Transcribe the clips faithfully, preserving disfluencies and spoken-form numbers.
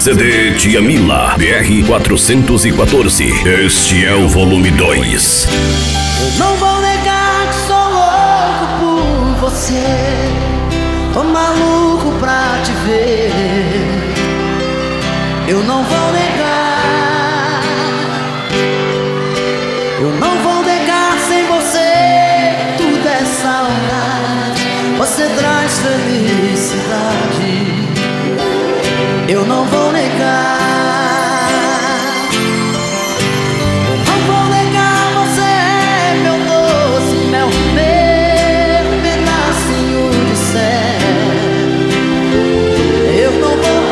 C D Tia Mila, B R quatrocentos e quatorze. Este é o volume dois. Eu não vou negar que sou louco por você, tô maluco pra te ver. Eu não vou negar, eu não vou negar, sem você tudo é saudade. Você traz felicidade, eu não vou negar. Não vou negar, você é meu doce mel, meu pedacinho de céu. Eu não vou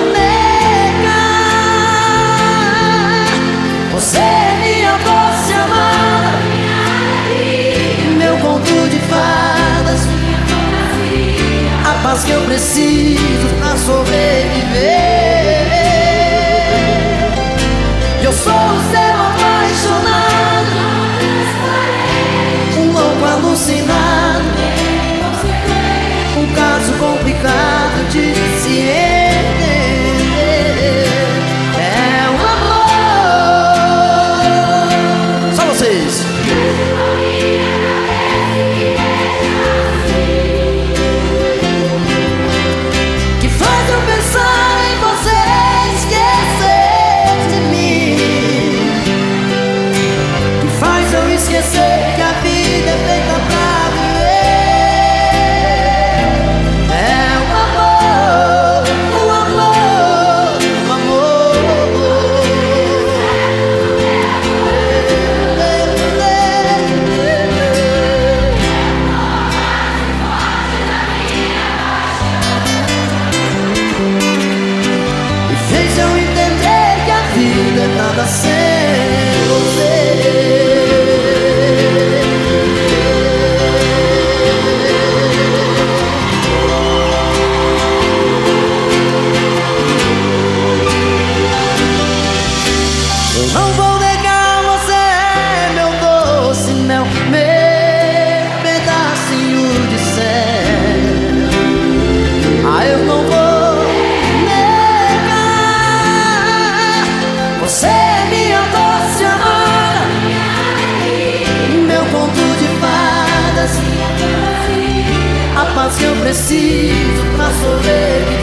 negar, você é minha doce amada, meu conto de fadas, a paz que eu preciso pra sobreviver. Eu sou o seu apaixonado, um louco alucinado, um caso complicado de se entender. É o amor. Só vocês. Que faz eu pensar em você, esquecer de mim. Que faz eu esquecer que a vida é feita pra viver. É o amor, o amor, o amor. E fez eu entender que a vida é nada sem você. Eu não vou negar, você é meu doce mel, meu pedacinho de céu. Ah, eu não vou negar, você é minha doce amada, meu conto de fadas, a paz que eu preciso pra sobreviver.